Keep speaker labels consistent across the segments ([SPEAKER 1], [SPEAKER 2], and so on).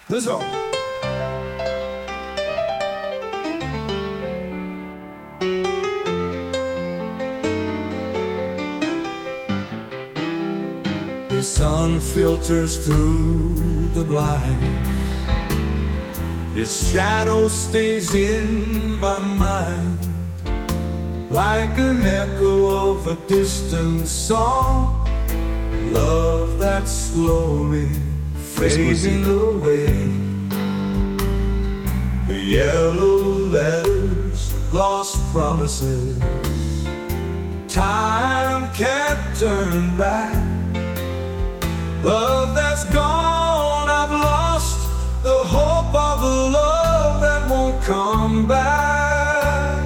[SPEAKER 1] The Zone. The sun filters through the blinds. Its shadow stays in my mind, like an echo of a distant song. Love that's slowly fading away. The yellow letters, lost promises. Time can't turn back. Love that's gone, I've lost the hope of a love that won't come back.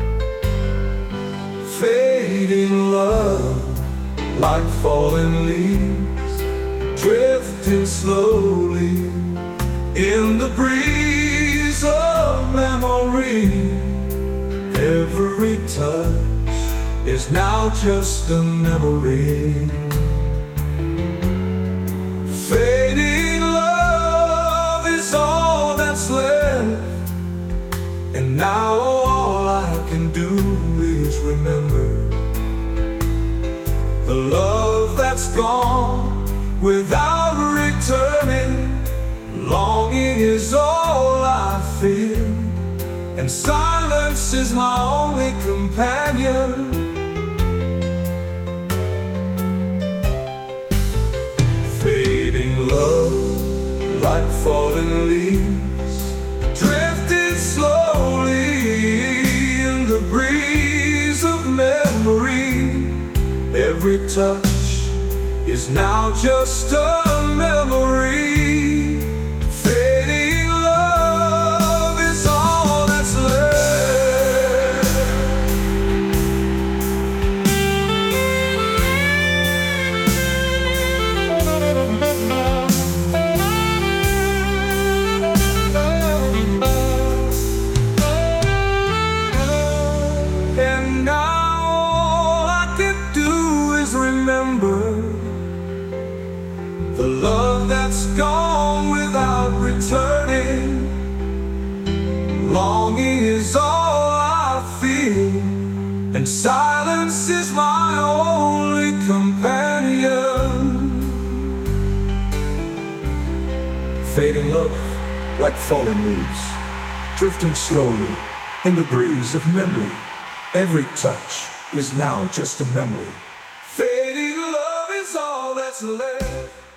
[SPEAKER 1] Fading love, like falling leaves, drifting slowly in the breeze of memory. Every touch is now just a memory. Fading love is all that's left, and now all I can do is remember the love that's gone without returning. Longing is all I feel, and silence is my only companion. Fading love, like falling leaves, drifting slowly in the breeze of memory. Every touch is now just a memory. Fading love is all that's left. And now all I can do is remember the love that's gone without returning. Longing is all I feel, and silence is my only companion. Fading love, like falling leaves, drifting slowly in the breeze of memory. Every touch is now just a memory. Fading love is all that's left.